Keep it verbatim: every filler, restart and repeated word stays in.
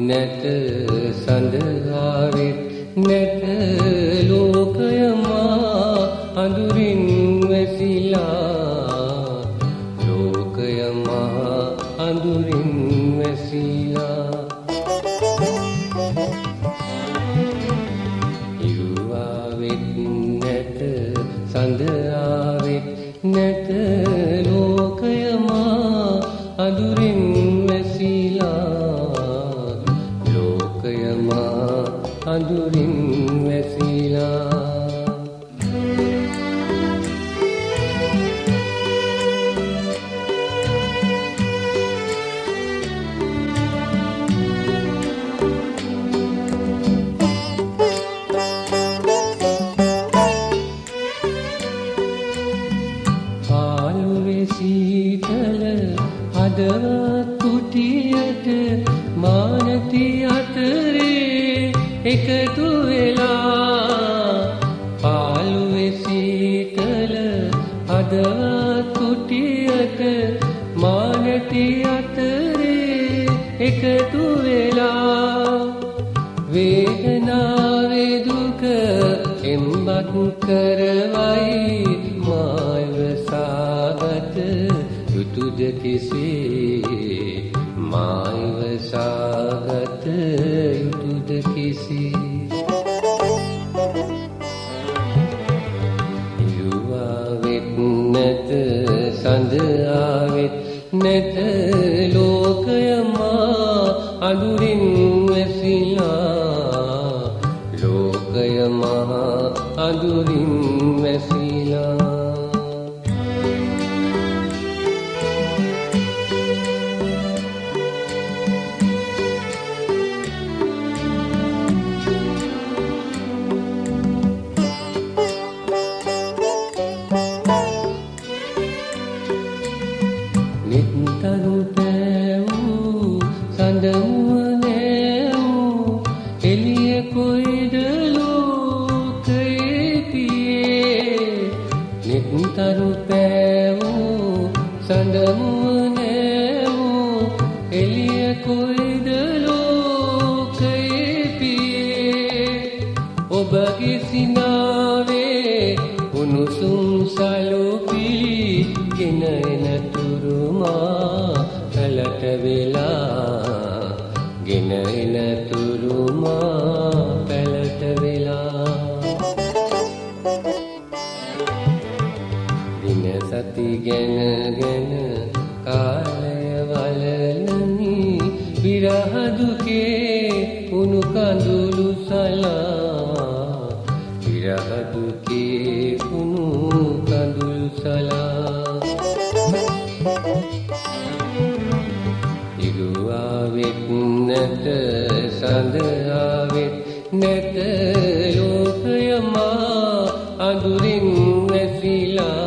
නැත සඳ ආවෙත් නැත ලෝකය මා අඳුරින් වැසිලා ලෝකය මා අඳුරින් වැසිලා ඉරුවාවෙත් නැත සඳ ආවෙත් නැත ලෝකය මා අඳුරින් වැසිලා ලෝකය මා අඳුරින් වැසිලා සීතල හදවත් කුටියට මානති අතරේ එකතු වෙලා පාළුවේ සීතල හදවත් කුටියට මානති අතරේ එකතු වෙලා වේදනාවේ දුක එම්බත් කරවයි මායව සාගත යුතුද කෙසේ මායව සාගත යුතුද කෙසේ ඉරුවාවෙත් නැත සඳ ආවෙත් නැත ලෝකය මා අඳුරින් වැසිලා ලෝකය මා අඳුරින් වැසිලා නිත්තරු පෑවූ සඳමුව නෑවූ එළිය කොයිද ලෝකයේ පියේ නිත්තරු පෑවූ සඳමුව නෑවූ එළිය කොයිද ලෝකයේ පියේ ඔබගේ සිනාවේ උණුසුම් සලුපිලි ගෙන එන තුරුමා කලට වෙලා ගෙන එන තුරුමා පැලට වෙලා දින සති ගැන ගැන කාලය වලලනි විරහ දුකේ උණු කඳුළු සලා විරහ දුකේ උණු කඳුළු සලා ඉරුවාවෙත් නැත සඳ ආවෙත් නැත ලෝකය මා අඳුරින් වැසිලා